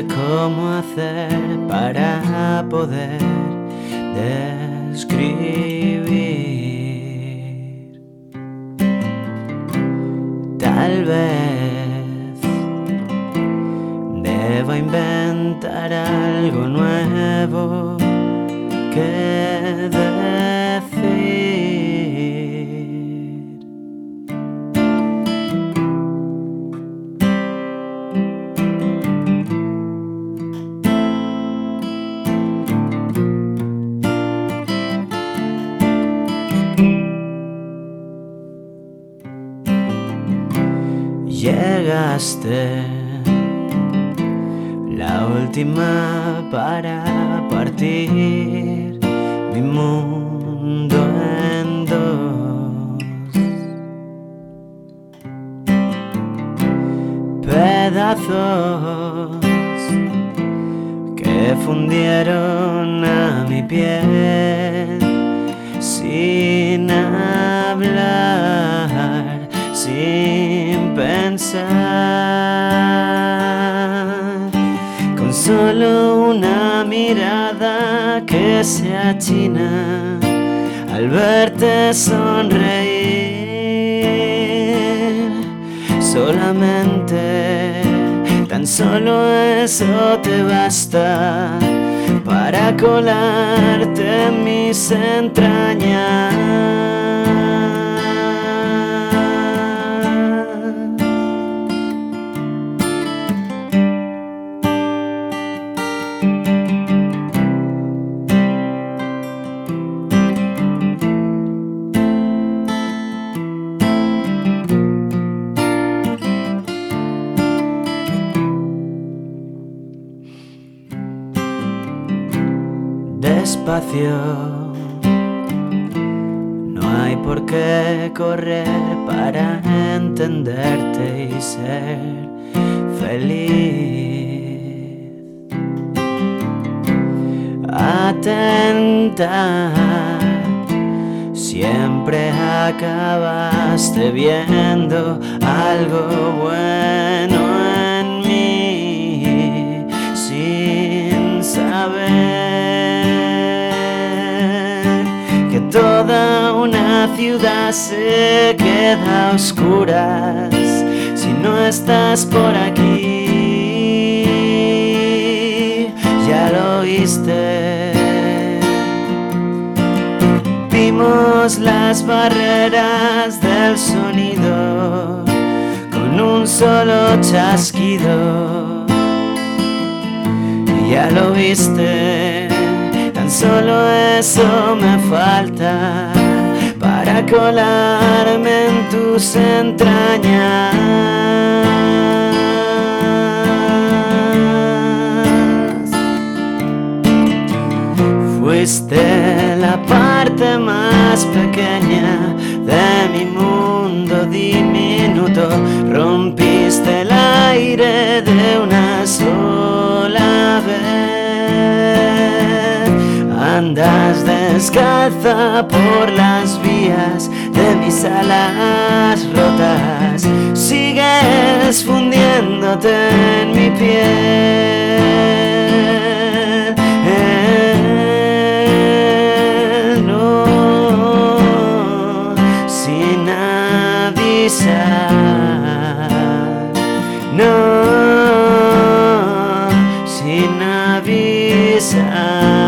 sé cómo hacer para poder describir. Tal vez deba inventar algo nuevo que decir. Llegaste, la última para partir mi mundo en dos. Pedazos que fundieron a mi piel sin hablar, sin pensar, con solo una mirada que se achina al verte sonreír. Solamente, tan solo eso te basta para colarte en mis entrañas. Despacio, no hay por qué correr para entenderte y ser feliz. Atenta, siempre acabaste viendo algo bueno en mí sin saber que toda una ciudad se queda a oscuras si no estás por aquí. Ya lo oíste, vimos las barreras del sonido con un solo chasquido. Ya lo viste, tan solo eso me falta para colarme en tus entrañas. Fuiste la parte más pequeña de mi mundo diminuto. Rompiste el aire de una sola vez. Andas descalza por las vías de mis alas rotas. Sigues fundiéndote en mi piel. No, sin avisar. No, sin avisar.